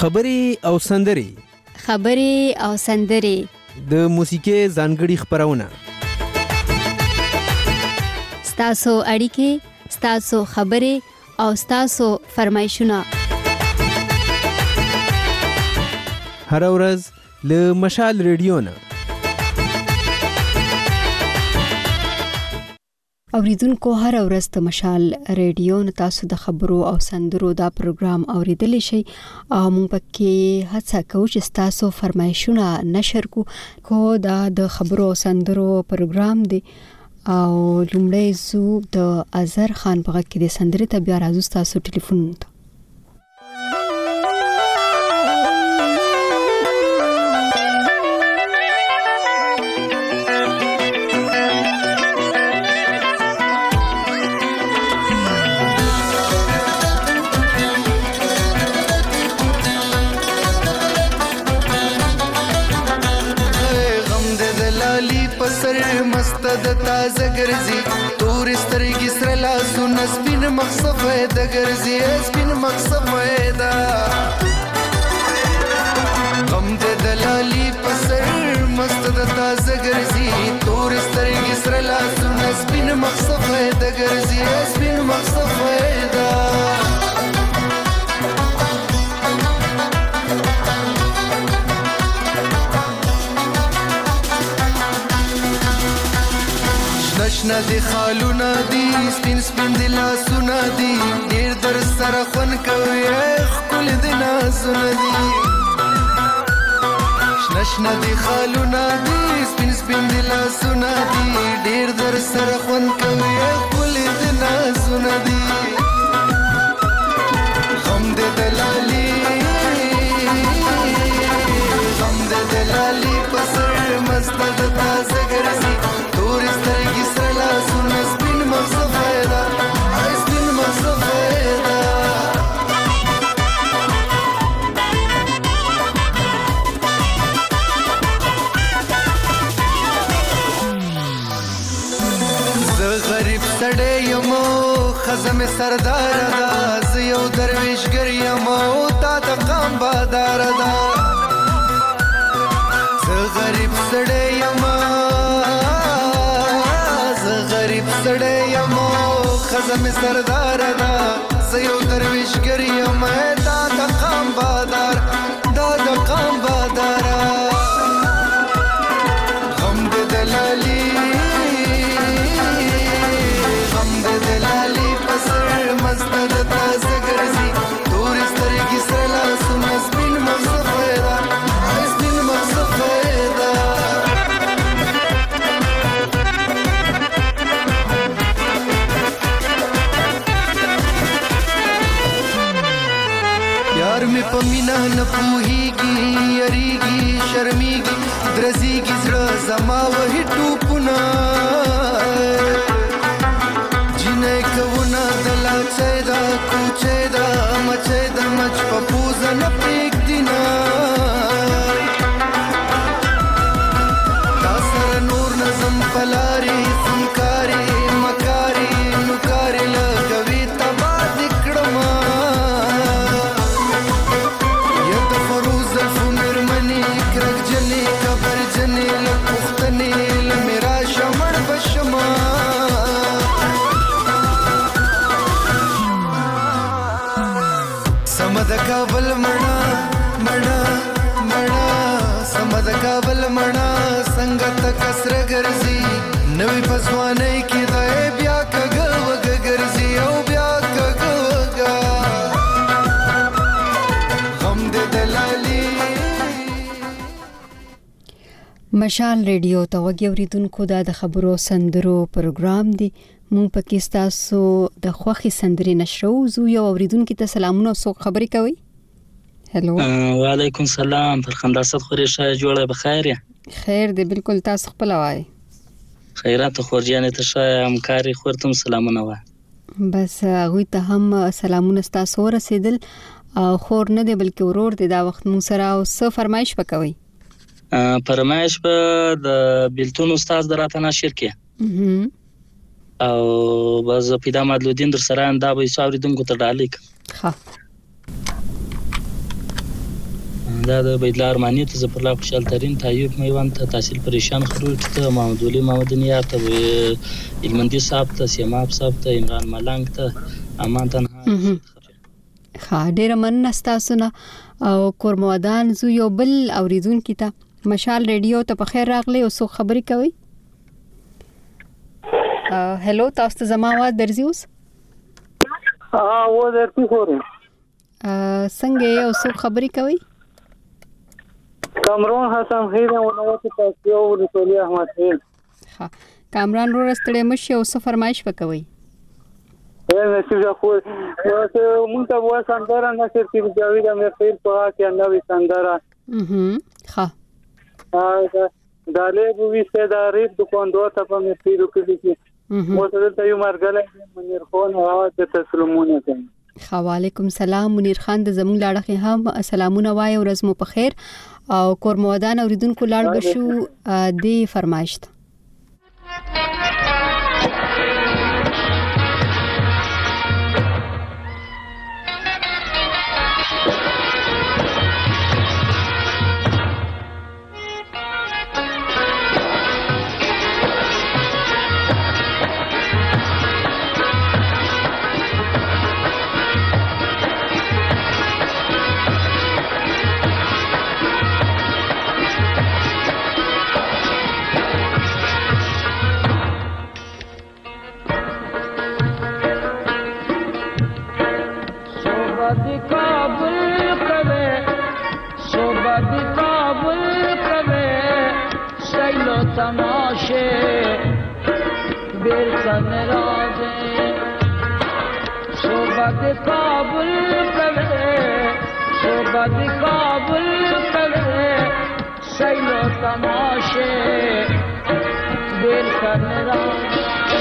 خبرې او سندرې د موسیقۍ ځانګړي خپرونه ستاسو اړیکې، ستاسو خبرې او ستاسو فرمایشونه هر ورځ له مشال ریډیو نه. اوریدونکو هر ورځ د مشال ریډیو نه تاسو د خبرو او سندرو دا پروګرام اوریدلی شئ او موږ پکې هڅه کوو چې تاسو فرمایشونه نشر کو دا د خبرو او سندرو پروګرام دی او لومړی زو د اظهر خان په غږ کې د سندرې ته بیا راځو تاسو ټلیفون ته. د تازه ګرځي تور سترګې سره لاسونه سپین مخصف د ګرځي سپین مخصف دا غم د دلالي پسر مست د تازه ګرځي تور سترګې سره لاسونه سپین مخصف د ګرځي سپین مخصف دا نشنا دی خالونا دی سپین سپین دی لاسونا دی دیر در سر خون کوي خل دی ناسونا دی نشنا دی خالونا دی سپین سپین دی لاسونا دی دیر در سر خون کوي خل دی ناسونا دی غم دی دلالی پسر مست د تازه ګرځي تور سترګې سره لاسونه سپین مخصف دا سپین مخصف دا زه غریب سړی یم خزم سردار دا زه یو درویشګر یم تا د قام بادار دا غریب سړی یم سړی یم خزم سردار دا زه یو درویشګر یم دا د قام بادار دا د قام بادار غم د دلالی پسر مست د تازه ګرځي تور سترګې سره لاسونه سپین مخصف دا سپین مخصف دا می پمینا نه پوهیږي یریږي شرمېږي درځيږي زړه زما وهي ټوپونه جنې کوونه دلا چې دا کوچې دا مچې د مچ په پوزه نه پرېږدي نه تا سره نور نظم پلاري خونکاري مکاري نوکاري لګوي تباه دې کړمه جنې له پښتنې له میرا شمړ بشما سمد کابل مړه مړه مړه سمد کابل مړه څنګه تک سر ګرځي نوې پسوانې کې دا بیا کګ وګ ګرځي او بیا کګ وګ غم دې دلالي مشال ریډیو ته وګوریدونکو دا د خبرو سندرو پروګرام دی. مونږ پکې تاسو د خوخي سندرې نشرو زو یو اوریدونکو ته سلامونه او سوق خبرې کوي. هلو وعلیکم السلام فرخنده صد خوري شه جوړه بخیر یا خیر دی بالکل تاسو خپل وای خیرات خورجانه ته شه همکاري خورتم سلامونه وای بس غوي ته هم سلامونه تاسو رسیدل خور نه دی بلکې ورور دی دا وخت مون سره او څه فرمایش وکوي فرمایش په د بیلتون استاد دراته نشر کې او باز پیدا مدلودین در سره انده به ساوریدونکو ته ډالیک ها دا د بیدلا ارمانی ته زپرلا خوشحال ترین تایب میوان ته تحصیل پریشان خروج ته محمد ولی محمد نیار ته علمندی صاحب ته سیماب صاحب ته عمران ملنګ ته امان تنها ډیره مننه تاسو نه او کورمودان زو یو بل اوریدونکو ته مشال ریډیو ته په خیر راغلی او څو خبرې کوي. هلو تاسو ته زما आवाज درځي اوس؟ و درته خورم. څنګه یو څو خبرې کوي؟ کامران حسن خیر او نو ته تاسو او رسول احمد خیر. ها کامران ورستړې مشه او څه فرمایش وکوي؟ مسیح خو مونږ ته وای سندره نه چې جاوید امیر خیر په کې نوې سندره ها دا له بوي ستاره دکاندار ته په مې پیرو کې دي مو ته ته یو مرګله منیر خان او د تسلیمونه کوي. وعلیکم سلام منیر خان د زموږ لاړه هم سلامونه وای او ورځ مو په خیر او کورمودان اوریدونکو لاړ بشو دی فرمایشت. तमाशे बेरसन राजे सोबत काबुल करे सोबत काबुल करे सैलो तमाशे बेरसन राजे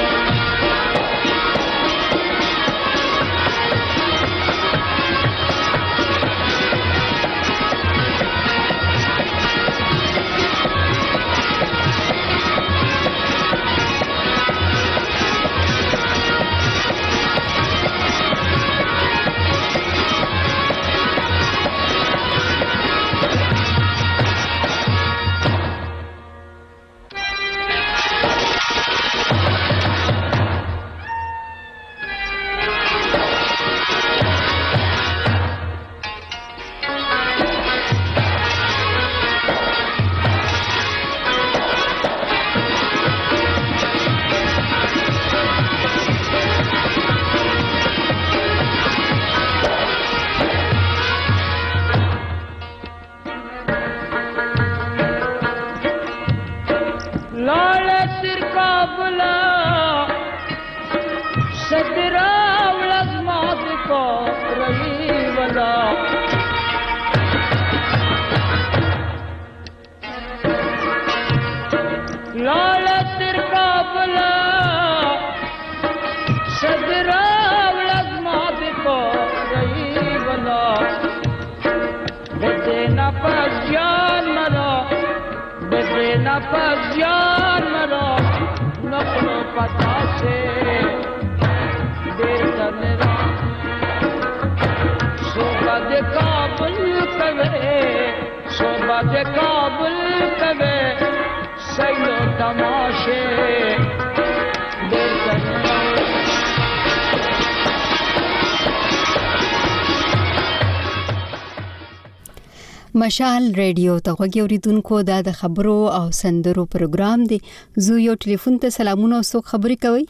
مشال ریډیو ته غوږی اوریدونکو دا د خبرو او سندرو پروګرام دی. زو یو ټلیفون ته سلامونه او څوک خبرې کوي؟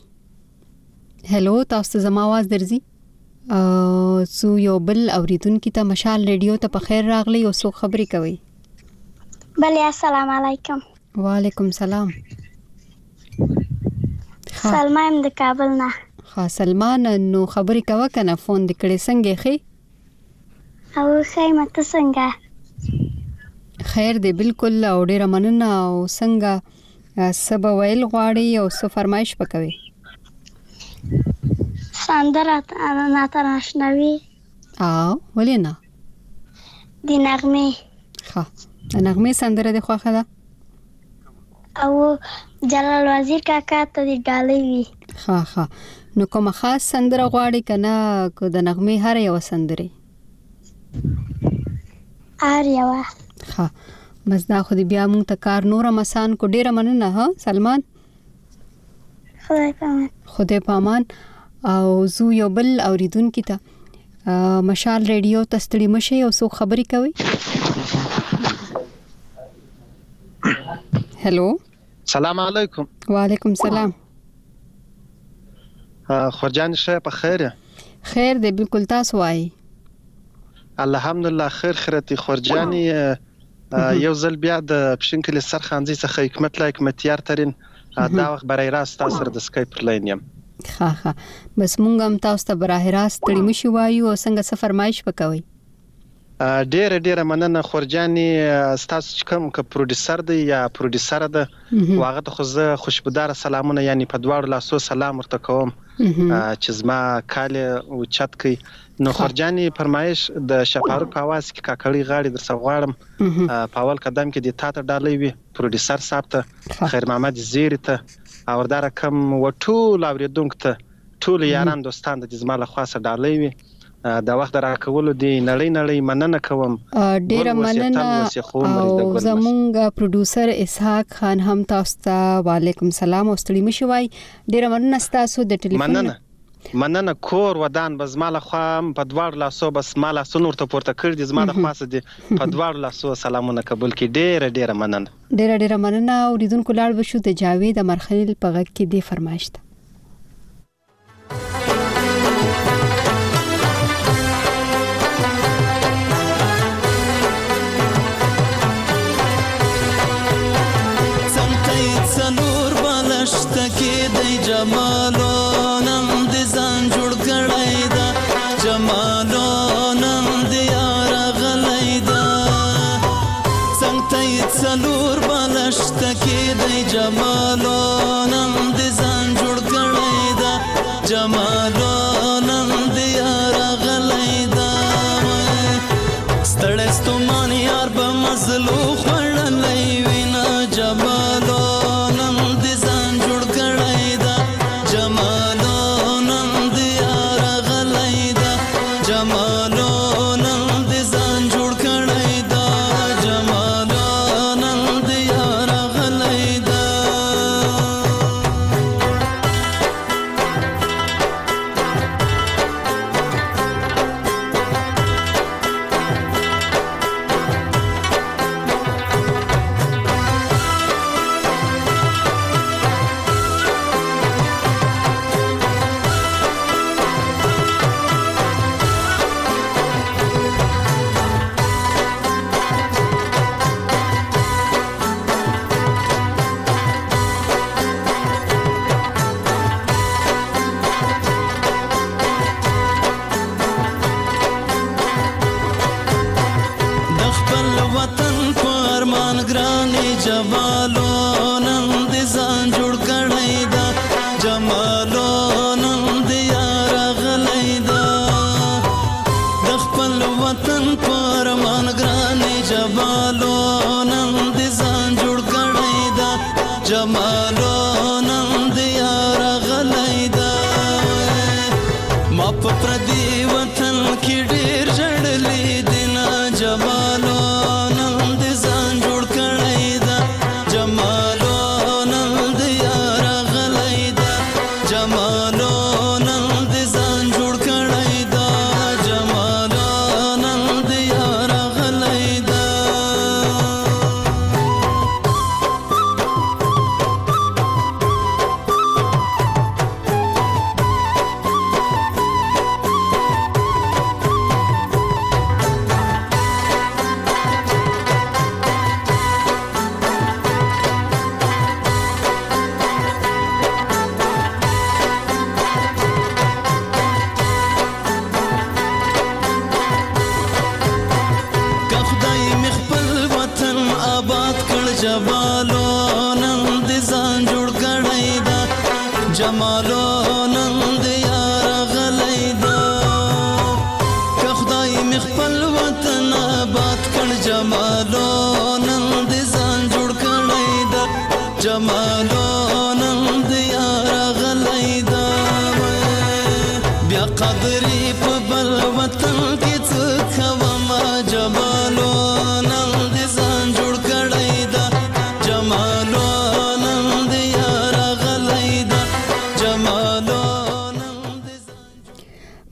هلو تاسو زما आवाज درځي؟ زو یو بل اوریدونکو ته مشال ریډیو ته په خیر راغلی او څوک خبرې کوي؟ بله السلام علیکم. وعلیکم سلام. سلمان د کابل نه. ها سلمان نو خبرې کوه کنه فون د کړې څنګه خې؟ او خیمه ته څنګه؟ خیر دی بالکل او ډیره مننه او څنګه سبا ویل غواړي او څه فرمایش وکوي؟ سندره ناتر نشنوي ولې نه؟ د نغمه ها د نغمه سندره د خوښه ده او جلال وزیر کاکا ته د ډالۍ وي. ها نو کوم خاص سندره غواړي کنه کو د نغمه هر یو سندره؟ یوه. ها بس دا خو دې بیا مونږ ته کار نور مسان کو ډیره مننه. ها سلمان خدای پامان. او زو یو بل اوریدونکو ته مشال ریډیو ته ستړي مشي او څو خبرې کوي. هلو سلام علیکم. وعلیکم سلام. خورجان شه په خیر؟ خیر دی بالکل. تاسو وایي؟ الحمدلله خیر خیرتي خورجانی. یو ځل بیا د پښینکل سرخانځي څخه حکمت لا حکمتیار ترين دا وخت برای راست تاسو سره د اسکایپ پر لاین یم. ها بس مونږ هم تاسو ته براه راست تړي مشي وایو او څنګه څه فرمایش وکوي. ډیره مننه خورجانی. تاسو چې کوم ک پروډوسر دی یا پروډوسر ده واغه ته خو زه خوشبودار سلامونه یعنی په دواړو لاسو سلام ورته کوم چې زما کاله او چت کوي. نو خورجانی فرمایش د شفاروق په आवाज کې کاکړی غاړي در سغواړم په اول قدم کې د تاته ډالۍ وي پروډوسر صاحب ته خیر محمد زیری ته او دا رقم وټول اوریدونکو ته ټول یاران دوستان د زماله خاصه ډالۍ وي. دا وخت راکولو دی نړۍ مننه کوم. ډیره مننه. او زمونږ پروډوسر اسحاق خان هم تاسو ته وعلیکم سلام او ستړي مشي وای. ډیره مننه تاسو د ټلیفون مننه. کور ودان بزماله خو په دواړو لاسو بس مالا سنور ته پورته کړ دي زماله خاصه دي په دواړو لاسو سلامونه قبول کی. ډیره مننه. ډیره مننه. اوریدونکو لاړ بشو د جاوید امرخلیل په غږ کې دی فرمایش ده. سنور بالشته کې د جمالو نم د ځان جوړ کړی دا جمالو نم د یار غلی دا څنګه سنور بالشته کې د جمالو نم د ځان جوړ کړی دا جمالو نم د یار غلی دا ستړی ستومان یار به مزلو خړلې وینا جمالو قدرې په بل وطن کې څه کومه جمالو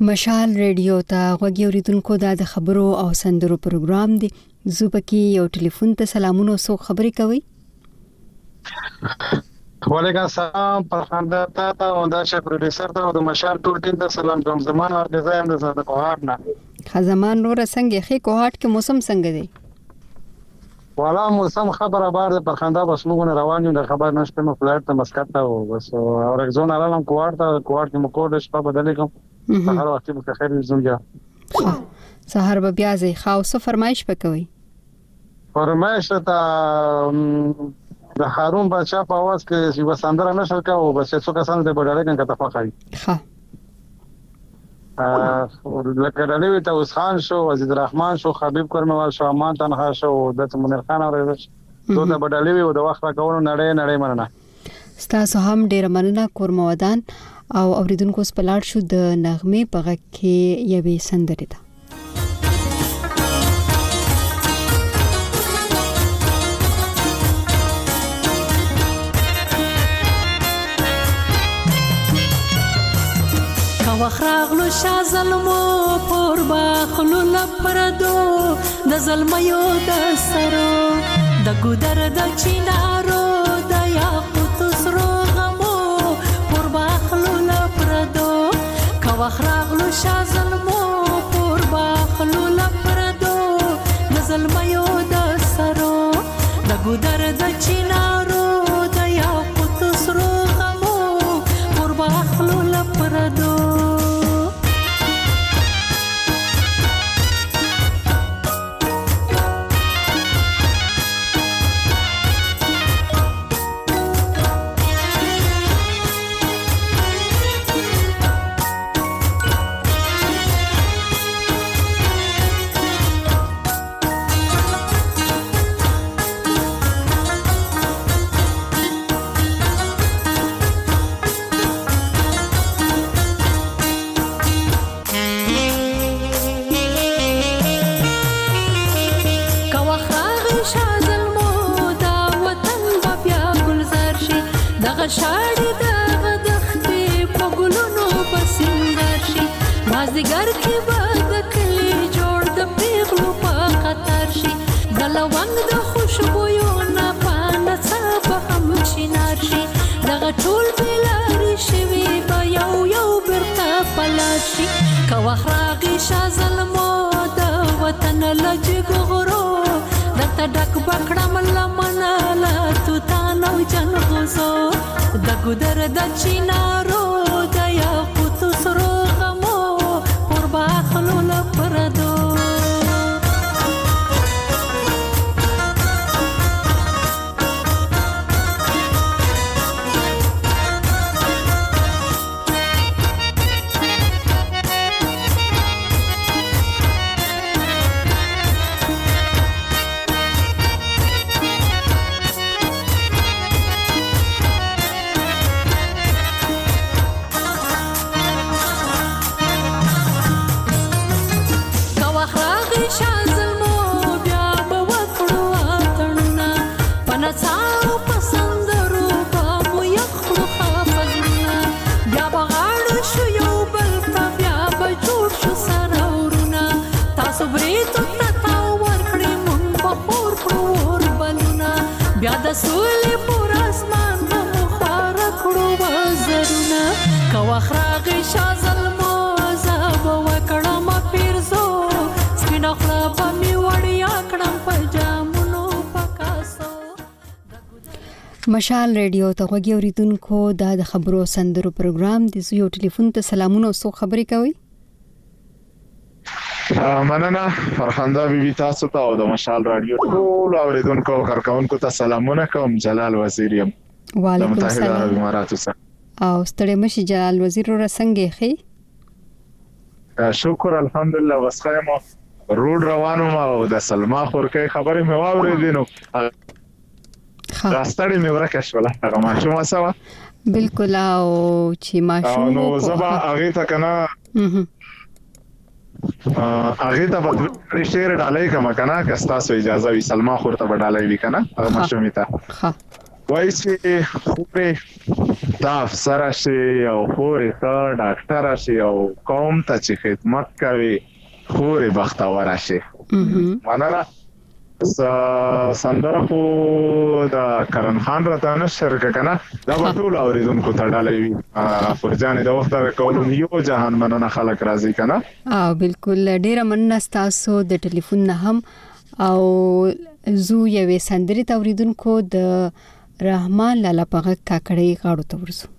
مشال ریډیو ته غوږی اوریدونکو د خبرو او سندرو پروګرام دی. زوبکی یو ټلیفون ته سلامونه او خبرې کوي. وعلیکم السلام پرخاندا ته او دا چې پروډوسر ته د مشال ټول ټیم ته سلام کوم. زمان او ډیزاین د زړه کوهاټ نه خزمان نور څنګه خې کوهاټ کې موسم څنګه دی؟ والا موسم خبره بار د پرخاندا بس موږ روان یو د خبر نشته نو فلایټ ته مسکت ته او بس اورګزون علم کوهاټ کې مکوډ شپه بدلې کوم. سهار وختي به خیر زومجا سهار به بیا زی خاصه فرمایش وکوي. فرمایش ته د هارون بچا په आवाज کې چې وساندره نشل کا او بس څو کسان د بډاړې کنه ته فخري ها لکه دلوي ته خان شو عزیز الرحمن شو حبیب کرموال شو امان تنها شو د منیر خان اورېدل دوه د بډاړې او د وخت راکونو نړۍ مننه. ستاسو هم ډیر مننه کورمودان او اوریدونکو سپلاړ شو د نغمه په غږ کې یوې سندرې ده. وخراغلو شا ظلمو پور باخلو لپردو د ظلمیو د سرو د ګودر د چینارو د یاقوت سرو غمو پور باخلو لپردو کا وخراغلو شا ظلمو پور باخلو لپردو د ظلمیو د سرو د ګودر د چینارو د یاقوت سرو غمو پور باخلو لپردو شاړې د دختې په ګلونو پسنګر شي مازدیګر کې به د کلي جوړ د پیغلو په خطر شي د لونګ د خوشبویو نه پانه څه به هم چینار شي دغه ټول بېلارې شوي به یو بیرته پلار شي که وخت راغی شا ظلمو د وطن له جګغرو درته ډک به کړم لمنه له توتان او جنغوزو د ګودر د چینارو د یاقوت سرو غمو پور باخلو لپردو بیا د سولې پر اسمان په خواره کړو وزرونه که وخت راغی شا ظلمو زه به وکړم پیرزو سپینه خوله به مې وړیا کړم په جامونو په کاسو. مشال ریډیو ته غوږی اوریدونکو دا د خبرو سندرو پروګرام دی. زه یو ټلیفون ته سلامونه او خبرې کوي. مننه فرخنده بیبي تاسو ته او د مشال رادیو ټول اوریدونکو او کارکونکو ته سلامونه کوم. جلال وزیر یم. وعلیکم السلام. او ستړي مشي جلال وزیر را څنګه خې؟ شکر الحمدلله وسخه مو روډ روانو ما او د سلما خورکې خبرې مې واورېدې نو راستړې مې ورکه شوله هغه ماشومه سوا بالکل او چې ماشوم نو زبا هغه ته کنه هغه ته په شعر ډالۍ کما کنه که تاسو اجازه وي سلما خورته ډالۍ وکنا هغه مشومه ته ها وای چې خوبه دا افسر شي او خوري ښه ډاکټر شي او قوم ته چې خدمت کوي خوري بختور شي. مننه. سندره خو د کرن خان راته نشر کنه دا به ټول اوریدونکو ته ډالۍ وي. فرجانې د وخت راکولو یو جهان مننه خلک راځي کنه. بالکل ډیره مننه تاسو د ټلیفون نه هم او زو یوې سندرې ته اوریدونکو د رحمان لالا پغه کاکړې غاړو ته ورسو.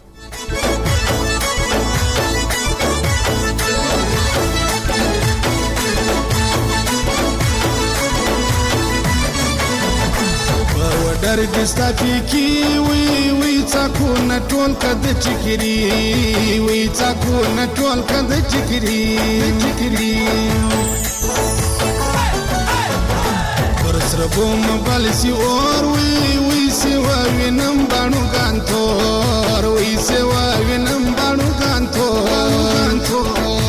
درد ستافي کی وی څاکو نټول کده چکری وی څاکو نټول کده چکری پر بوم بالسی اور وی سی وینم بانو ګانتور وی سی وینم بانو ګانتور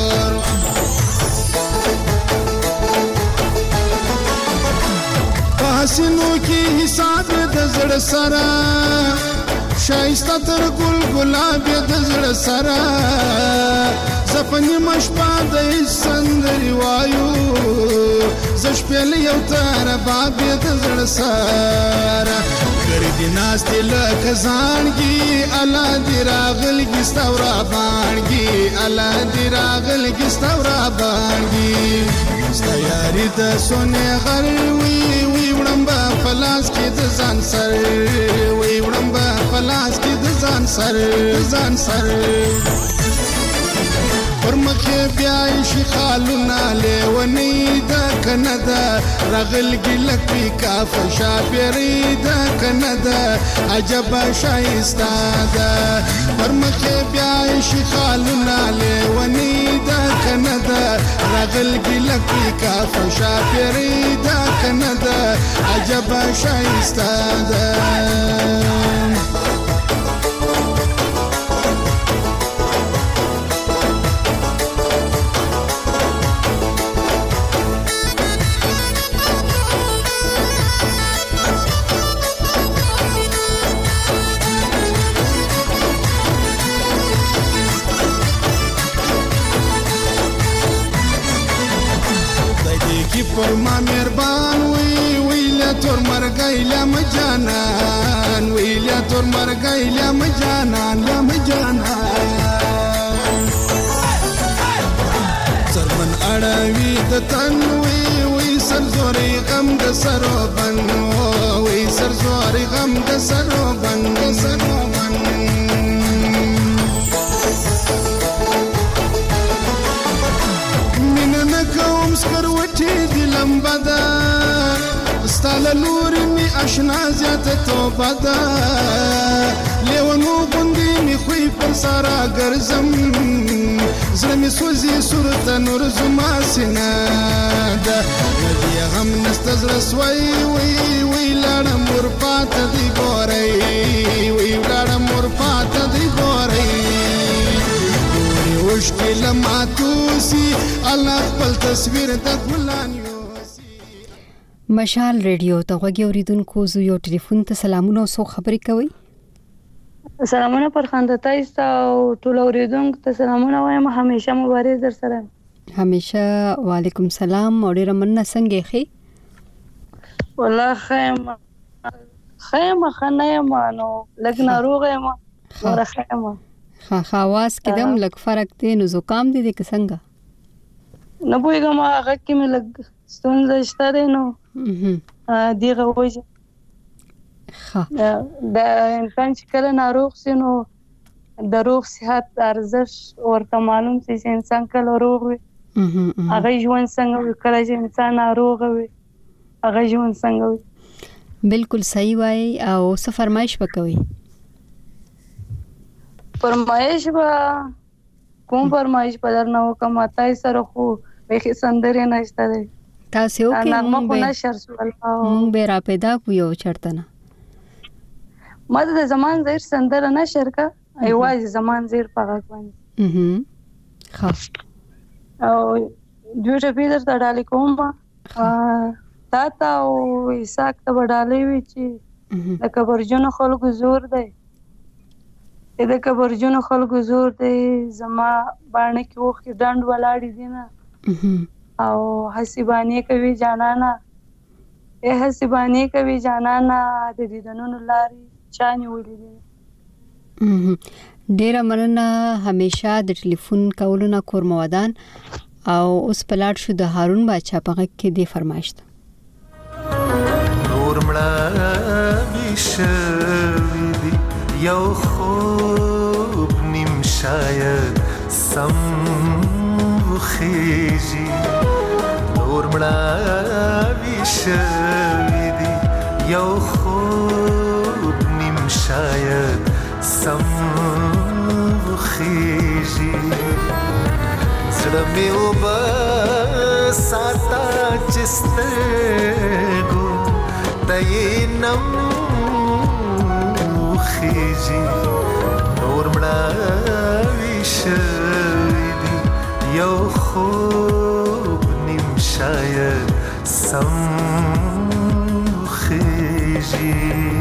پاسینو کی حساب د زړه سره شایسته تر ګل ګلاب د زړه سره زپنی مشپا د سندري وایو زشپل یو تر باب د زړه سره ګردی ناست لکه ځانګي الا دی راغل کی ستورا باندې الا دی راغل کی ستورا باندې ستیاری د سونه غر وی وړمبا پلاس کې د ځان سر وی وړمبا پلاس کې د ځان سر پر مخه بیا شي خالونه لیونی د کنده رغل ګلک پی کاف شاپری د کنده عجب شایسته ده پر مخه بیا شي خالونه لیونی د کنده رغل ګلک پی کاف شاپری د کنده عجب شایسته ده پر ما مهربان ویلا تور مرګایلا مجانان ویلا تور مرګایلا مجانان لا مجانان سرمن اړوي د تن وی سر زوري غم د سروبن وی سر زوري غم د سروبن سکروټي د لمبدا ستاله لور می آشنا زیاته توبه دا لیونو غوندې می خوې پر سارا ګرځم زړه می سوزي صورت نور زما سینا دا دې هم نستزړه سوي وی لاړم ور پات دی ګورې وی لاړم ور پات دی ګورې مشکل ماتوسی الله خپل تصویر د ګلان مشال ریډیو ته غوږی اوریدونکو زو یو ټلیفون ته سلامونه او سو خبرې کوي. سلامونه پر خاندتای او ټول اوریدونکو ته سلامونه وایم همیشه مبارک در سره همیشه. وعلیکم سلام او ډیر مننه څنګه خې والله خیم خنه مانو لګ ناروغه ما ورخه ما خواص کې دم لګ فرق دی نو زکام دي د څنګه نه پوهیږم هغه کې مې لګ ستونزه شته دی نو دیغه وځي د انسان چې کله ناروغ شي نو د روغ صحت ارزش ورته معلوم شي چې انسان کله روغ وي هغه ژوند څنګه وي کله چې انسان ناروغ وي هغه ژوند څنګه وي. بالکل صحیح وای او څه فرمایش وکوي فرمایش با کوم فرمایش بدر نه وکم تای سره خو به سندره نشته دی تاسو کې مونږ به را پیدا کو یو چرته نه ماده د زمان زیر سندره نشر کا ایواز زمان زیر پغه کوي او دوی پیډر ته ډالې کوم تا او اساک ته ډالې وی چې د کبرجن خلکو زور دی د کبرجونو خلکو زور دی زما باندې کې وخت ډند ولاړې دي نه او حسیبانی کوي جانانا حسیبانی کوي جانانا د دیدنونو لاري چاني ولې دي ډیره مننه همیشه د ټلیفون کولو نه کورمودان او اوس پلاټ شو د هارون باچا په غږ کې دی فرمایش نور مړه بشوي یو خوب نیم شاید سم وخیجی نور مړه بشوي یو خوب نیم شاید سم وخیجی زړه مې وبساته چې سترګو ته یې نم وخیجي نور مړه شوي دي یو خوب نیم شاید سم وخیجي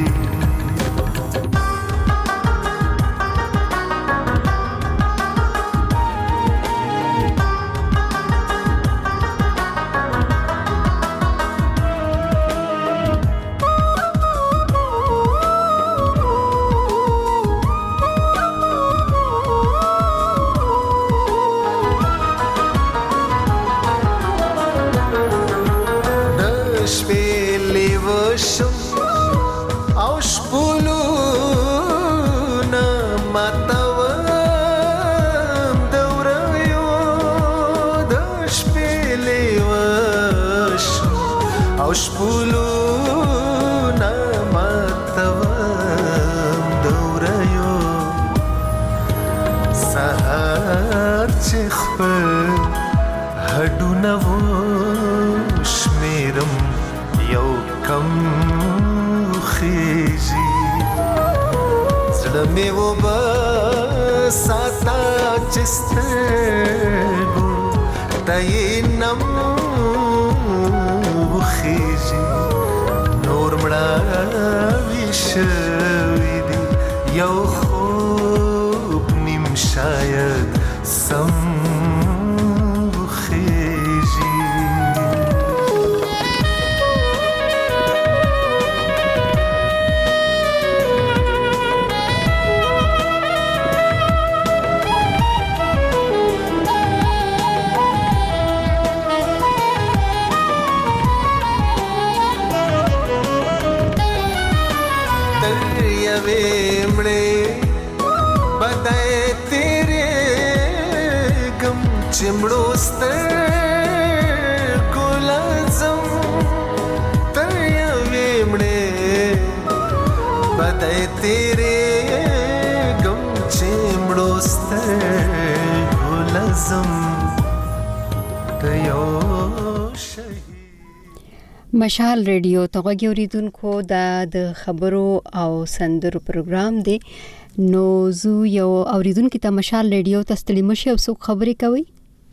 مشال ریډیو ته غوږی اوریدونکو د خبرو او سندرو پروګرام دی نو زو یو اوریدونکو ته مشال ریډیو ته ستړي مشه او څوک خبرې کوي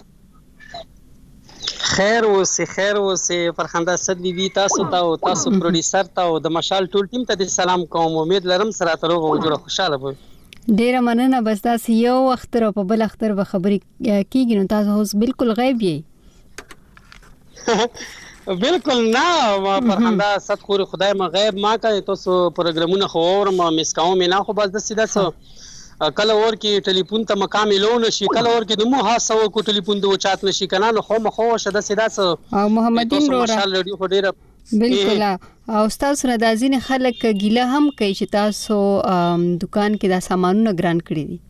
خیر اوسې فرخنده صد بي تاسو ته او تاسو پروډوسر ته او د مشال ټول ټیم ته سلام کوم امید لرم سره تر اوغه جوړه خوشاله وي ډیره مننه بس تاسو یو اختر په بل اختر به خبرې کیږي نو تاسو اوس بالکل غیب یې بالکل نه فرخنده صد خوري خدای ما غیب ما کوي تاسو پروګرامونه خو اورم مس کوم نه خو بس د سیده سو کله ور کې ټلیفون ته مقام لون شي کله ور کې د مو حسو کو ټلیفون د وچات نشي کنه نو خو مخو شد سیده سو او محمدین رورا بالکل او تاسو را د ازین خلک ګیله هم کوي چې تاسو دکان کې دا سامانونه ګران کړی دي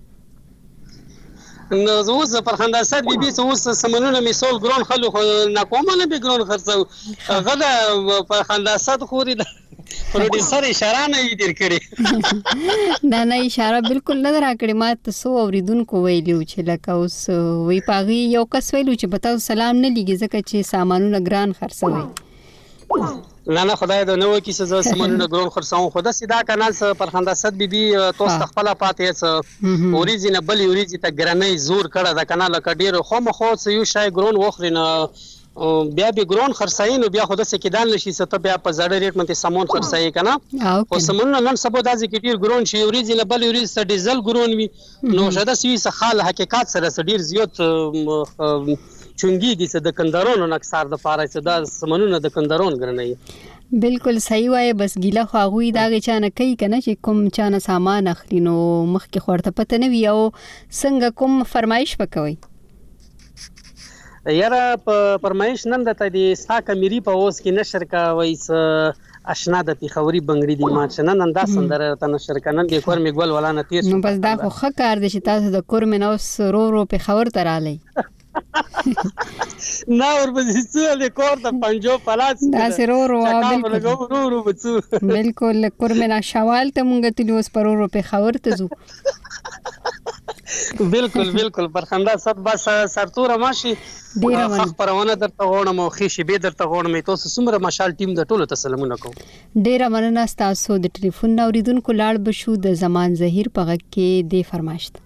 نو زوز فرخنده صد بي اوس سمنونه میسول ګرون خلو نه کومه نه به ګرون خرڅو غدا فرخنده صد خوري پروډوسر اشاره نه دیر کړی نه اشاره بالکل نه راکړی ما تاسو اوریدونکو ویلو چې لکه اوس وی پاغي یو کس ویلو چې پتاو سلام نه لګي ځکه چې سامانونه ګران خرڅوي نه خدای د نو کیسه ز سمونه ګرون خرڅاو خدا سیدا کانال فرخنده صد بي توس خپل پاتې اوریجن بل اوریجن ته ګرانې زور کړه د کانال کډیر خو مخو یو شای ګرون وخرینه بیا به ګرون خرڅای نو بیا خو د سکیدان نشي ست بیا په زړه ریټ منته سامان خرڅای کنه او سمون نن سبا د ذکر ګرون شي اوریجن بل اوریجن ډیزل ګرون وي نو شاده سوي سخال حقیقت سره ډیر زیات چونګي د کندرونو نکسار د پاره چې د سمونونه د کندرون ګرنۍ بالکل صحیح وای بس ګیله خو غوي دا چانه کوي کنه چې کوم چانه سامان اخلي نو مخکې خورته پته نه وی او څنګه کوم فرمایش وکوي یاره په فرمایش نن د دې سا کمیری په اوس کې نشر کا وایس آشنا د پیښوري بنگړي دی ما چې نن دا سندره ته نشر کنن د کور میګول ولا نه تیر نو بس دا خو خکار دي چې تاسو د کور منوس رو پیښور ته رالي نا ورپسې څه د کور ته پنجو پلاس دا سرورو بالکل کور منا شوال ته مونږ ته اوس پرورو پیښور ته زو بالکل پرخنده صد بس سرتور ماشي ډیره وخت پرونه درته غوړم او خېشي به درته غوړم تاسو سمره مشال ټیم د ټولو ته سلامونه کوم ډیره مننه تاسو د ټلیفون اوریدونکو لاړ بشو د زمان زهیر پغه کې دی فرمایشت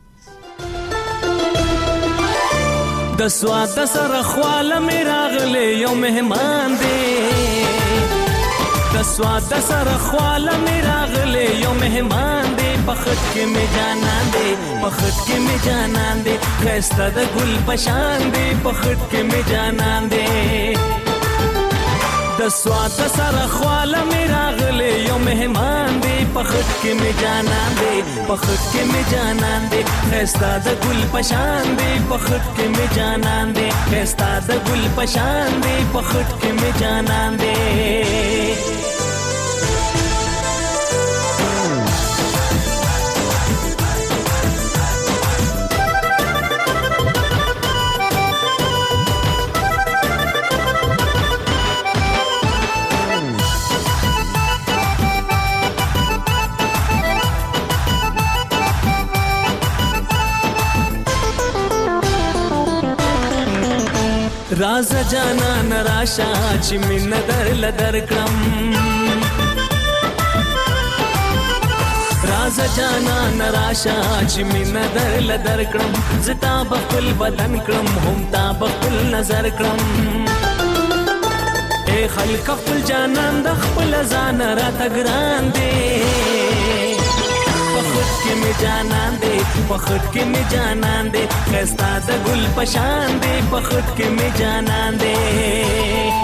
د سواد سره خواله می راغله یو مهمان دی د سواد سره خواله می راغله یو مهمان دی پخت کې می جانان دی پخت کې می جانان دی خسته د ګل پشان دی پخت کې می جانان دی د سواد سره خواله می راغله یو مهمان دی پخت کې می جانان دی پخت کې می جانان دی خسته د ګل پشان دی پخت کې می جانان دی خسته د ګل پشان دی پخت کې می جانان دی راز جانا نراشا چې من در کړم راز جانا نراشا چې من در کړم زتا بخل بدن کړم هم تا بخل نظر کړم اے خلق خپل جانان د خپل ځان را تګران دی پخت کې می جانان دی پخت کې می جانان دی خستا د ګل پشان دی پخت کې می جانان دی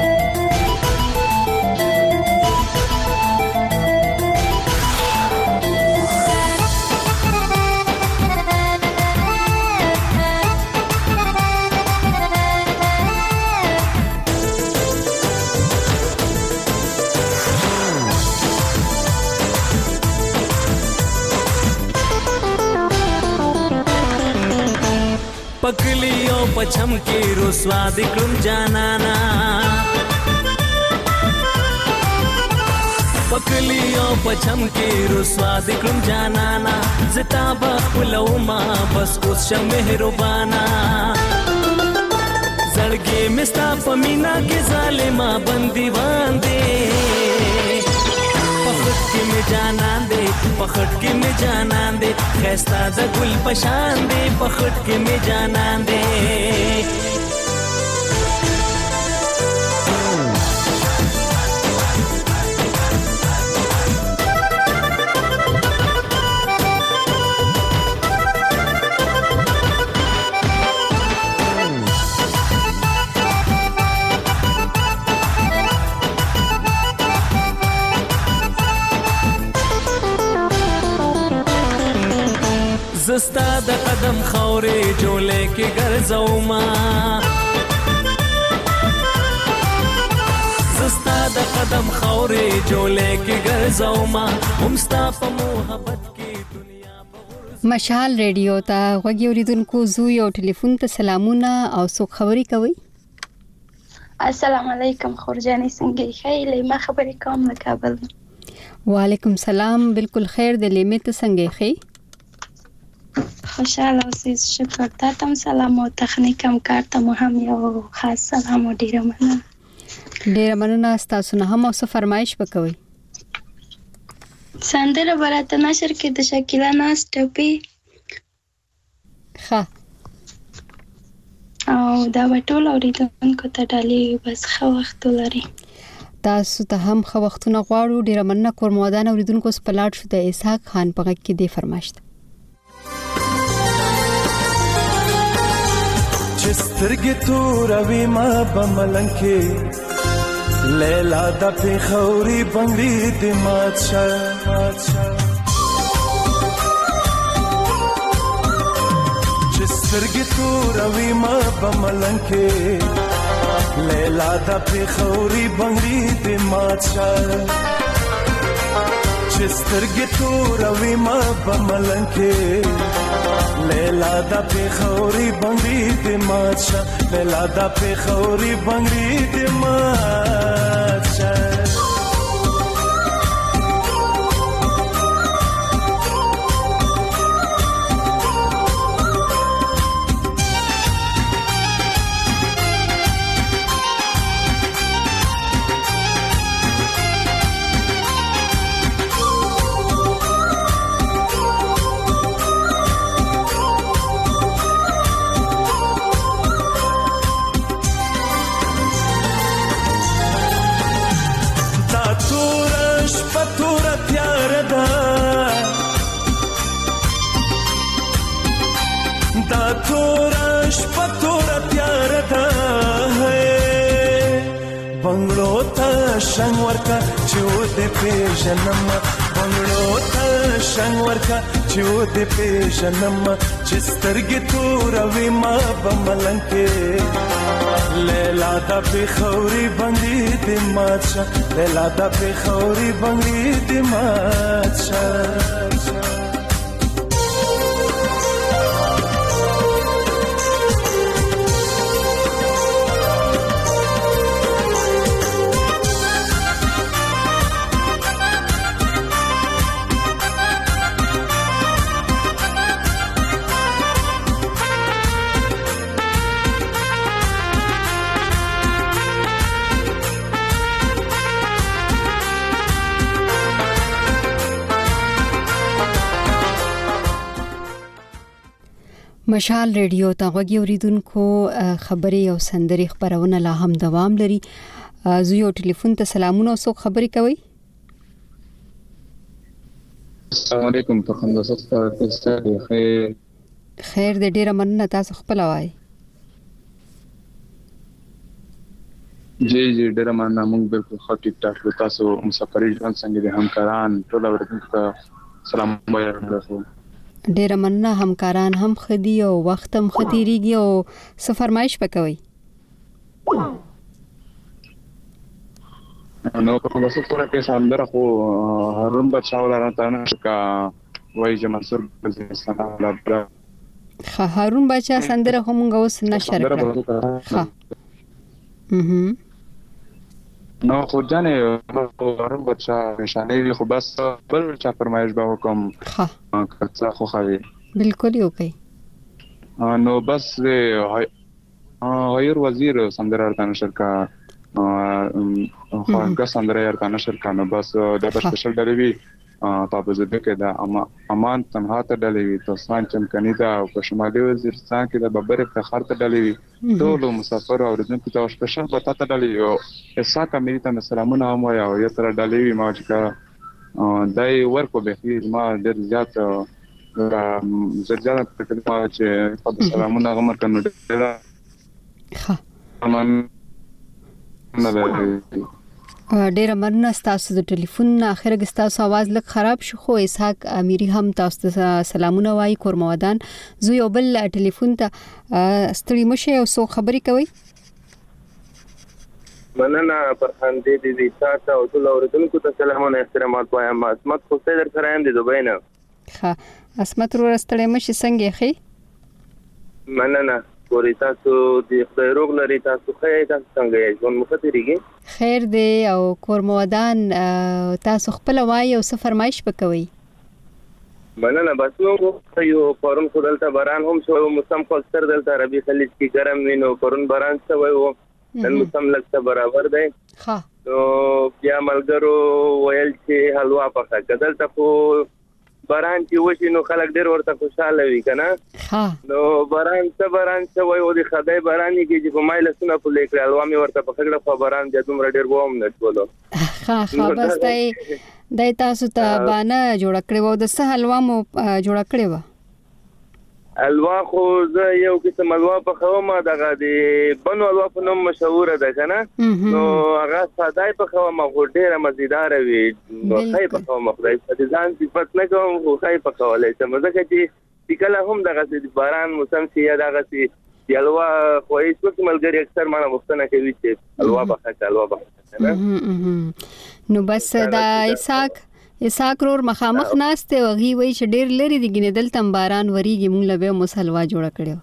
پکلیو پچم کې رسوا د کړم جانانا پکلیو پچم کې رسوا د کړم جانانا زتا بخلو ما بس اوس شه مهربانا زړګي مستا پمینا کې ظالما بنديوان دي پخت کې می جانان دی پخت کې می جانان دی خستا د ګل پشان دی پخت کې می جانان دی زستا د قدم خورې جولې کې ګرځاو ما زستا د قدم خورې جولې کې ګرځاو ما همستا په محبت کې دنیا مشال ریډیو ته غوږی اوریدونکو زو یو ټلیفون ته سلامونه او سو خبري کوي السلام علیکم خورجاني څنګه ښه لیمه خبرې کوم له کابل وعلیکم سلام بالکل خیر د لیمه ته څنګه ښه خوشاله اوسئ شکر تاسو سلام او تخنیکم کارته مو هم یو خاص سلام او ډیره مننه تاسو نه هم اوس فرمایش وکوي سندره برات نشر کې د شکیلا ناس ټپی ښه او دا ټول اوریدونکو ته ډالۍ بس ښه وخت ولري. تاسو ته هم ښه وختونه غواړو. ډیره مننه. کورمودان اوریدونکو سپلاټ شو د اسحاق خان په غږ کې دی فرمایشت. چسترګې توروي ما بملنګ کې لیلا د پیښوري بنګړي د مات شه چسترګې توروي ما بملنګ کې لیلا د پیښوري بنګړي د مات شه چسترګې توروي ما بملنګ کې لیلا د پیښوري بنګړي د مات شه لیلا د پیښوري بنګړي د مات شه شنگ ورکا چو دے پیژنم بنگلو تا شنگ ورکا چو دے پیژنم چسترگی توروی ما بملنگ کے لیلا دا پیښوري بنګړي د مات شه لیلا دا پیښوري بنګړي د مات شه مشال ریډیو ته غوږی اوریدونکو خبري او سندري خبرونه لا هم دوام لري. زه یو ټلیفون ته سلامونه او څوک خبري کوي. السلام علیکم په خندا ستاسو خیر دې ډیره مننه. تاسو خپل وای. جی ډیره مننه. موږ بالکل خو ټیک ټاک تاسو مسافرۍ ژوند څنګه دي همکاران ټول اوریدونکو ته سلام وایم. ډیره مننه. همکاران هم خدي او وخت هم خطرېږي او څه فرمایش وکوي. نو په کومه څه پوره کې سندره خو هارون بچاو لرته نه کا وای چې منصور بزنسمن الله خا هارون بچا سندره هم غوس نشر کړه. نو خو جانې هارون بچا نشانه خو بس بل چا فرمایش به وکم. ها کڅا خو خوي بالکل یو کوي. نو بس غیر وزیر سندره ارتان شرکا خو کا سندره ارتان شرکا نو بس د سپیشل ډلوي تاسو زده کې دا امان تنها ته ډلوي تاسو چمکني دا په شمالي وزیرستان کې د ببر افتخار ته ډلوي ټول مسافر او رضونکو ته سپیشل پتا ته ډلوي او اساک امیر ته سلامونه هم وایو یو تر ډلوي ما چې دای ورکو به ما ډیر زیات زړه په کلمه چې په سلامونه غمر کنه ډیر ها ډیره مننه. تاسو د ټلیفون اخر کې تاسو आवाज لږ خراب شو خو اسحاق امیری هم تاسو ته سلامونه وایي. کورمودان زه یو بل ټلیفون ته ستړي مشه او څو خبري کوي. مننه فرحان دې تاسو او ټول اوریدونکو ته سلامونه احترامات وایم. اسمت خو سیدر سره هم دي دوبای نه. ها اسمت ور ستړي مشه څنګه خي. مننه ګوري تاسو د خدای روغ لري. تاسو خیر تاسو څنګه یې ژوند مختریږي. خیر دی او کورمودان تاسو خپل وای او څه فرمایش وکوي. مننه بس نو یو پرون خدلته باران هم شو موسم کوستر دلته ربي خلیج کی ګرم وینو پرون باران شوی وو نن موسم لکه برابر دی. ها نو بیا ملګرو ویل چې حلوا پخه کدلته خو باران چې وشي نو خلک ډېر ورته خوشاله وي کنه نو باران څه وای او د خدای باران کې چې په مایل سونه په لیکل الوامي ورته په خګړه په باران د دومره ډېر ووم نه ټولو بس دای تاسو ته باندې جوړ کړو د څه حلوا مو جوړ کړو الوا خو زه یو قسم الوا په خومه دغه د بنو الوا په نوم مشهور ده کنه نو هغه ساده په خومه ډیره مزیدار وي نو خای په خومه خدای په ځان صفات نه کوم خو خای په کولای چې مزه چې کله هم دغه د باران موسم چې دغه چې الوا خو هیڅ وخت ملګری اکثر مانه وختنه کوي چې الوا به نو بس دا اساک رور مخامخ ناشته وغي وای چې ډیر لري دی ګنه دلته باران وریږي مونږ له به مسلوا جوړ کړو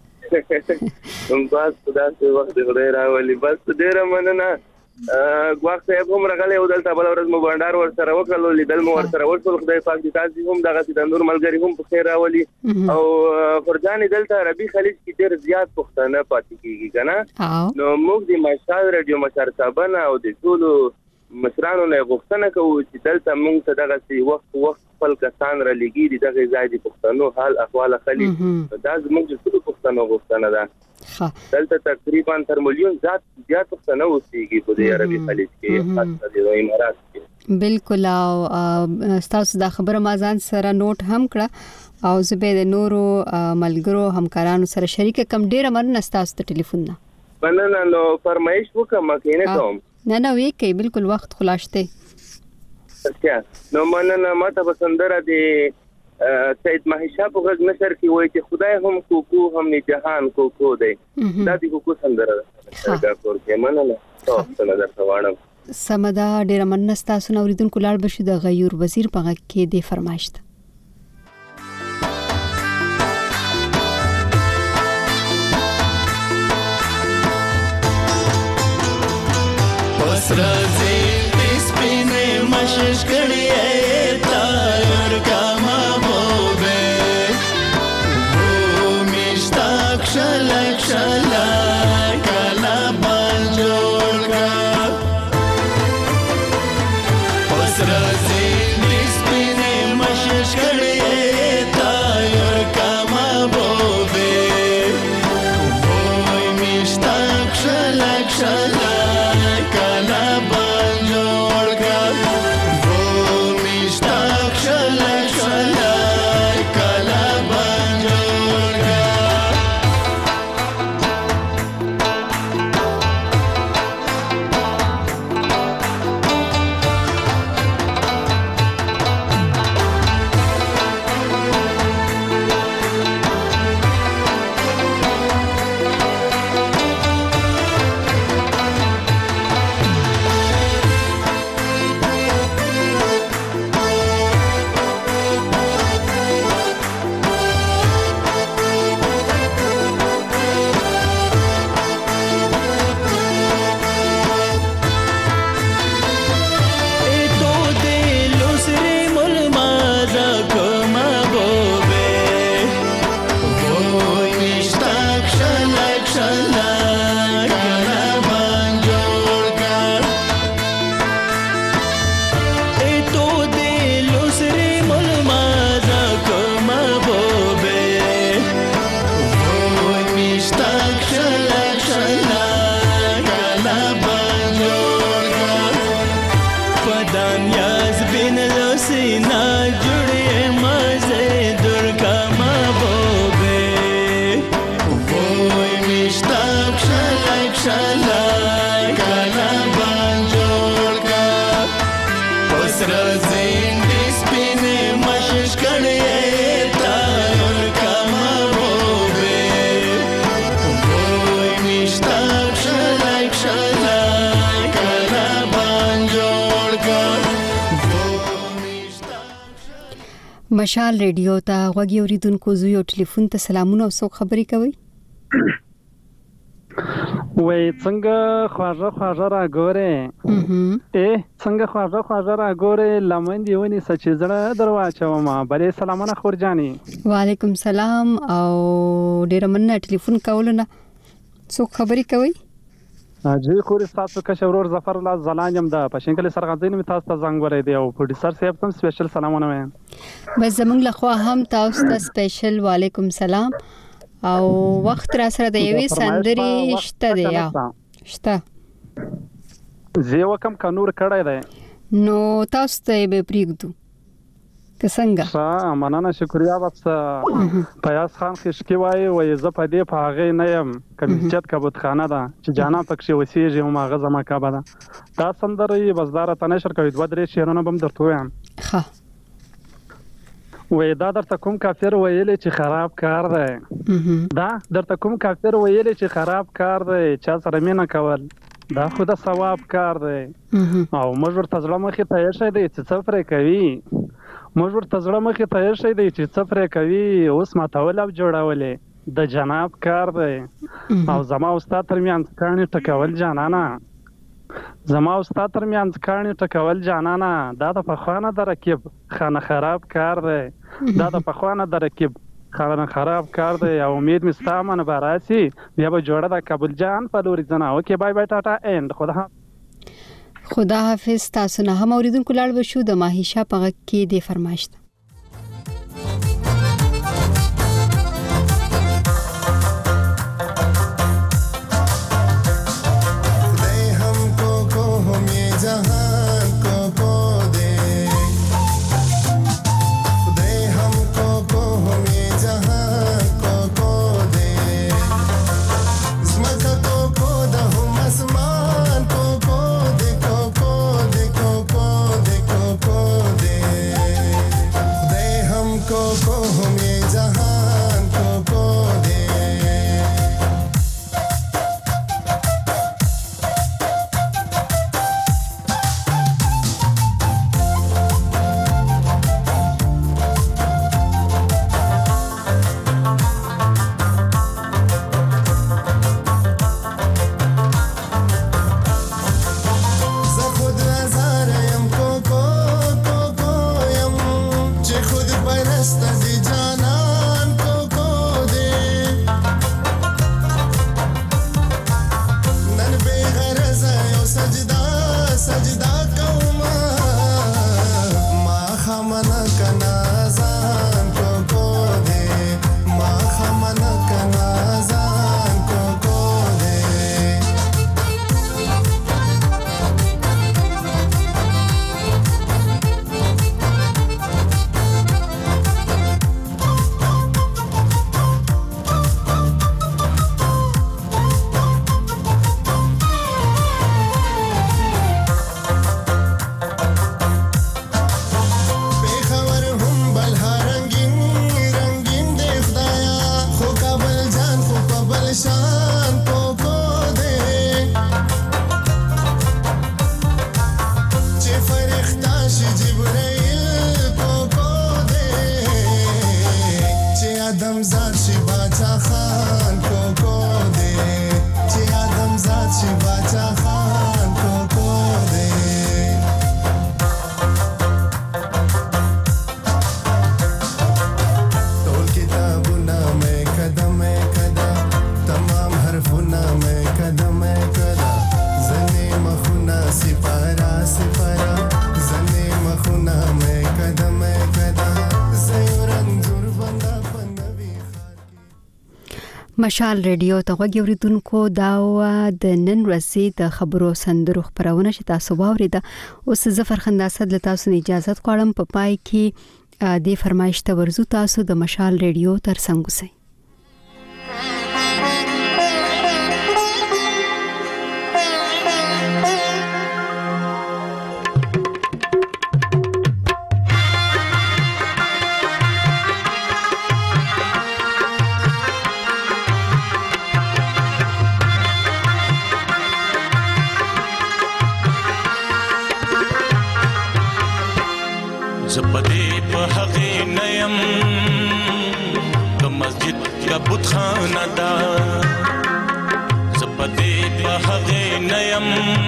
بس خدا ته وخت غوړې راولي بس ډیر مننه غواخ صاحب هم راغله او دلته بل ورځ مو بندر ور سره وکړو لیدل مو ور سره ورسول خدای پاک دې تاسو هم دغه د نور ملګری هم په خیر راولي او فرجان دلته ربي خلیج کې ډیر زیات پښتانه پاتې کیږي کنه نو موږ د مشال رادیو مشرتابنه او د ټولو مشرانو نه غوښتنه کوو چې دلته موږ ته دغه وخت خپل کسان را لګي دغه ځای د پښتنو حال احوال خلی دا زموږ د ټولو پښتنو غوښتنه ده دلته تقریبا تر مليون زیات پښتنو اوسېږي په دې عربي خلیج کې خاصه د امارات کې بالکل او تاسو دا خبره ما ځان سره نوٹ هم کړه او زه به د نورو ملګرو همکارانو سره شریک کم ډیره مننه تاسو ته ټلیفون نه مننه نو فرمایش وکم کینه کوم نه وی کې بالکل وخت خلاصته اچھا نو مننه ماته پسندره دي سید ماهیشا په غږ نشر کې وایي چې خدای هم کوکو هم جهان کوکو دی دا د کوکو سندره ده دا کورته مننه تاسو نه درته سمدا ډیر مننه تاسو نو ریدونکو لاړ بشو د غیور وزیر په غږ کې د فرمایشت رازي سپینې مشش کړي تا ور کما بوبه وو مشتاق شلک کلا بنجول کا پس رازي سپینې مشش کړي تا ور کما بوبه وو مشتاق شلک مشال ریډیو ته غوږی اوریدونکو زو یو ټلیفون ته سلامونه او څوک خبري کوي وای څنګه خواږه را ګوره څنګه خواږه را ګوره لمن دیونی سچ زړه درواچو ما بلې سلامونه خورجاني وعلیکم سلام او ډیر مننه ټلیفون کولونه څوک خبري کوي جی خوري تاسو کښ ورور ظفر الله زلان یم د پښینکل سرغځین می تاسو ته زنګ ورې دی او پروډوسر صاحب تم سپیشل سلامونه وایم. بس زمونږ لخوا هم تاسو ته سپیشل وعلیکم سلام او وخت را سره د یوې سندري شته دی یا شته زه وکم ک نور کړای دی نو تاسو ته به پریږدو څنګه مننه شکریا بس پیاس خان خشکی وای وې ز په دې په هغه نه يم کمیچت کبوتخانه ده چې جانا پکښې وسیږي او ماغه زما کابه ده دا سندري بسدار تنشر کوي دوه درې شیرونه بم درته وایم ها وې دا درته کوم کافر ویلې چې خراب کار دی دا درته کوم کافر ویلې چې خراب کار دی چا سره مینه کول دا خو د ثواب کار دی او موږ ورته ځړه مخې ته یې شي دی چې څه پرې کوي موږ ورته ځړه مخې ته یې شي دی چې څه پرې کوي اوس ماتول او جوړولې د جناب کار دی او زما استاد ترمیانځ کاڼي ټکول جانانه زما استاد ترمیانځ کاڼي ټکول جانانه دا د پخوانه د رکیب خانه خراب کار دی دا د پخوانه د رکیب خانه خراب کار دی او امید مې ستا من به راسي بیا به جوړه د کابل جان په لوري ځنه اوکې بای بای ټاټا اینډ خدا حافظ. تاسو نه هم اوریدونکو لاړ بشو د ماهیشا په غږ کې د فرمایشت مشال ریډیو ته غوږی اوریدونکو دا د نن ورځې د خبرو سندرو خبرونه چې تاسو واوریده اوس ظفر خنداسد له تاسو اجازه غواړم په پای کې د فرمایش ته ورزو تاسو د مشال ریډیو تر څنګ اوسئ. زبدے په هغه نیم د مسجد کا بت خانه دا زبدے په هغه نیم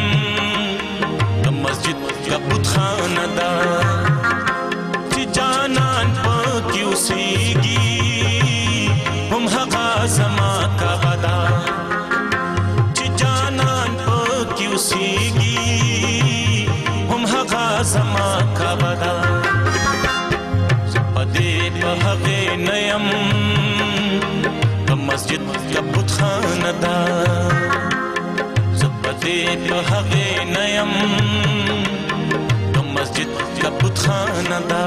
د مسجد کا بت خانه دا چې جانان پکې اوسېږي هم هغه زما کا غدا چې جانان اوسېږي هم هغه زما کعبه ده په دې په هغې نه یم په مسجد که بتخانه ده زه په دې په هغې نه یم په مسجد که بتخانه ده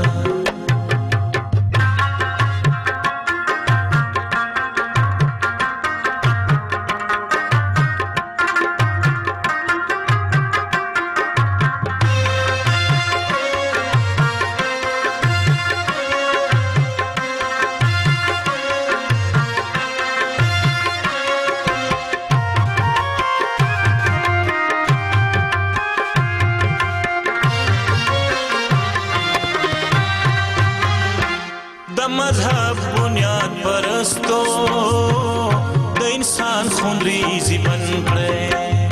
مذهب بنیاد پرستو د انسان خونریزي بن کړي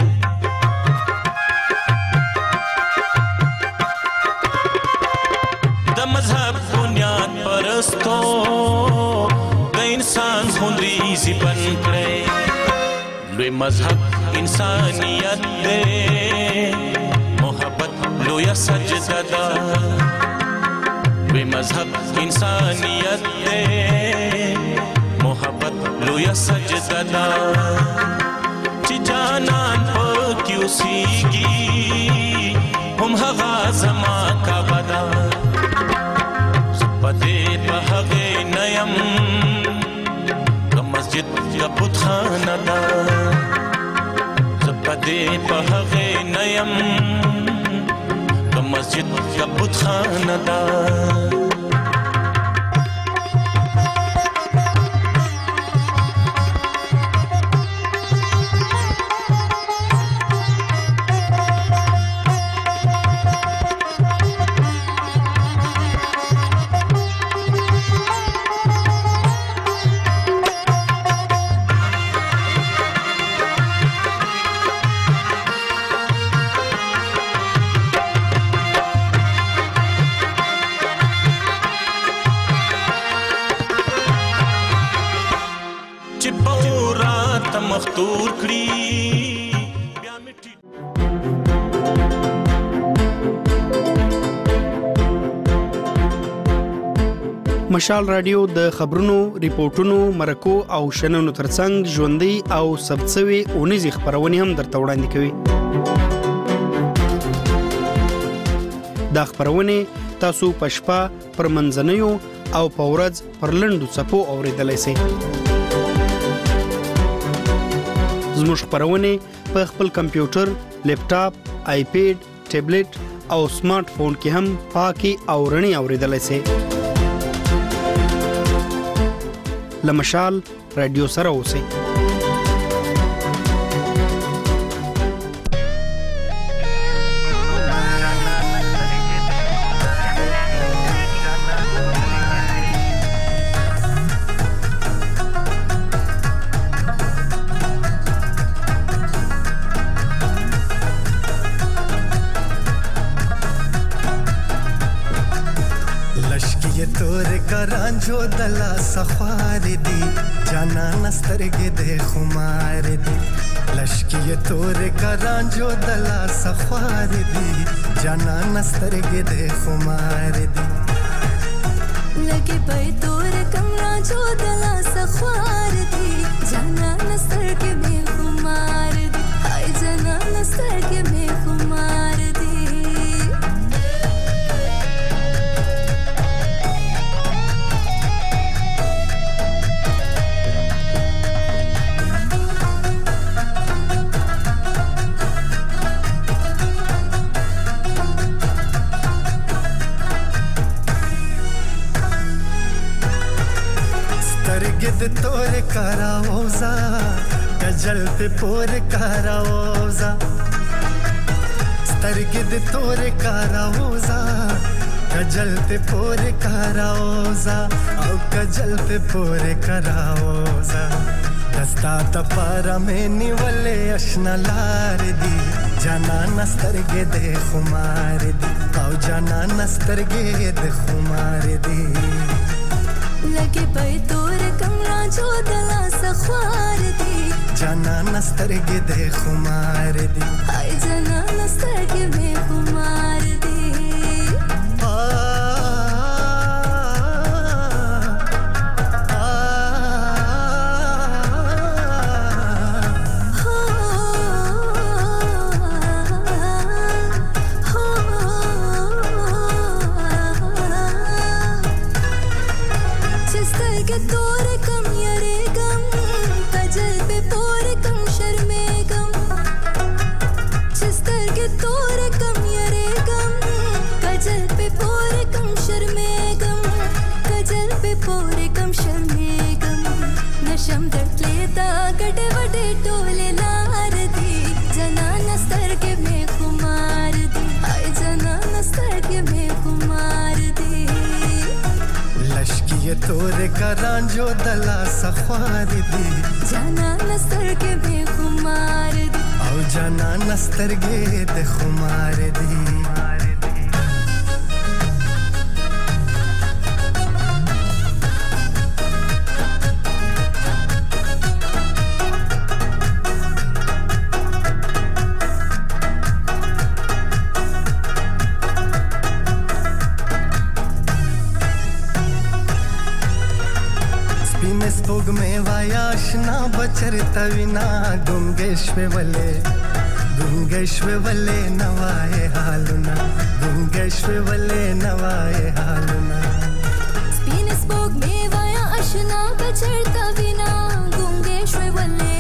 د مذهب بنیاد پرستو د انسان خونریزي بن کړي لوی مذهب انسانیت دې محبت لوی سجده ده مذهب انسانیت دے محبت لویا سجدہ دا چی جانان پاکی اوسیگی هم هغا زما کعبه دا پدے پا هغی نیم که مسجد که بتخانه دا پدے پا هغی نیم که مسجد که بتخانه دا مختور کړی مشال رادیو د خبرونو ریپورتونو مرکو او شننو ترڅنګ ژوندۍ او ثبتسوي اونیزي خبرونه هم درته وړاندې کوي دا خبرونه تاسو پښپا پر منځنیو او پورز پر لندو صفو اوریدلای شئ زموږ خبرونه په خپل کمپیوټر، لیپټاپ، آیپیډ، ټابلیټ او سمارټ فون کې هم پاکي او رڼي اوریدلای شئ لمشال رادیو سره اوسئ جو دلا سخوار دی جانا نسترګې د خمار دی لشکی تور کران جو دلا سخوار دی جانا نسترګې د خمار دی لګي په تور کمرا جو دلا سخوار دی جانا نسترګې د خمار دی هاي جانا نسترګې د خمار دی د تور کاراوزا کجل په پور کاراوزا سترګې د تور کاراوزا کجل په پور کاراوزا او کجل په پور کاراوزا دستا ته پارا مې نیولې آشنا لار دی جانا نسترګې د خمار دی او جانا نسترګې د خمار دی لګي په تور کمرا جو دلا خوار دی جانا نسترګې د خمار دی هاي جانا نسترګې به خمار دی नशम दटले ता गडे वडे टोले लार दी जना नस्तर के में कुमार दी आय जना नस्तर के में कुमार दी लश्की तोरे करां जो दला सख्वार दी जना नस्तर के में कुमार दी औ जना नस्तर के दे खुमार दी स्पोग में वायाशना बचरता विना गुंगेश्वे वले नवाए हालुना गुंगेश्वे वले नवाए हालुना स्पिन स्पोग में वायाशना बचरता विना गुंगेश्वे वले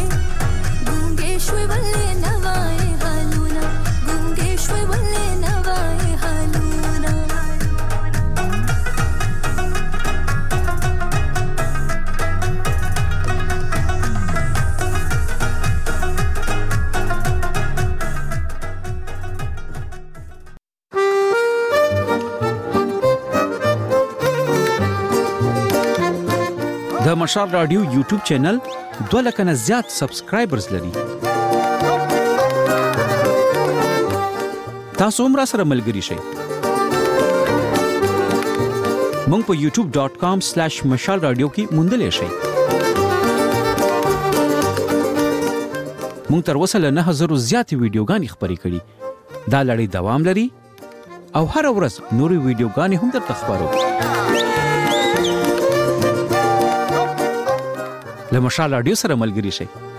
नवाए हालुना गुंगेश्वे वले नवाए हालुना د مشال رادیو یوټیوب چینل 2 لک نه زیات سبسکرایبرز لري. تاسو هم را سره ملګري شئ. مونږ په youtube.com/mashalradio کې موندلې شئ. مونږ تر اوسه له 9000 زیاتې ویډیوګانې خپرې کړې. دا لړۍ دوام لري او هر ورځ نورې ویډیوګانې هم درته خپرو. له مشال رادیو سره ملګري شئ.